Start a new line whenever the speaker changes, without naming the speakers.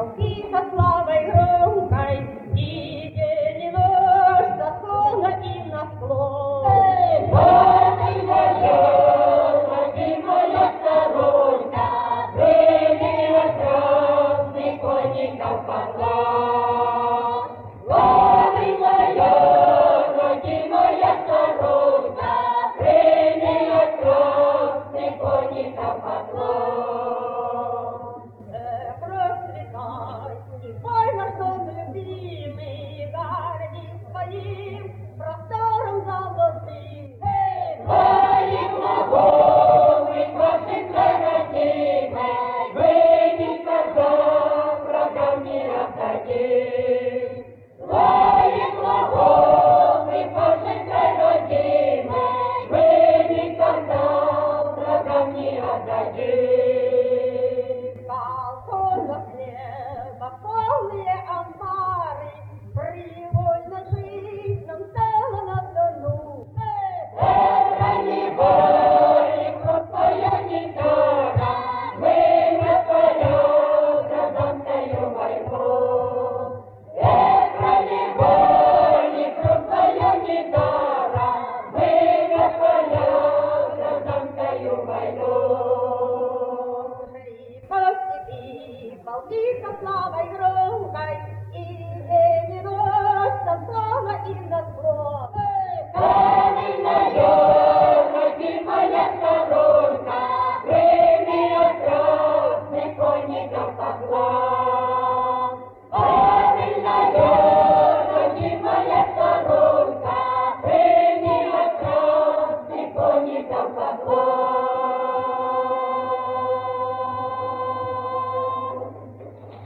полки со славой громкой, и день и ночь заслона им на склон.
Славы моя, родимая сторонка, прыгай красный конников поклон. Славы моя, родимая сторонка, прыгай красный конников поклон.
Процветай, и пой наш дом любимый, горди своим простором золотым.
Твои глаголы, ваши родимой, вы никогда врагам не отдадим. Твои глаголы, ваши родимой, вы никогда врагам не отдадим.
Балконов небо, полные амбары, привольно жить нам цело на Дону.
Это не боль, кровь твоя не дара, вымя твоя гражданскую войну. Это не боль, кровь твоя не дара, вымя твоя гражданскую войну.
Шли по степи полки со славой громкой,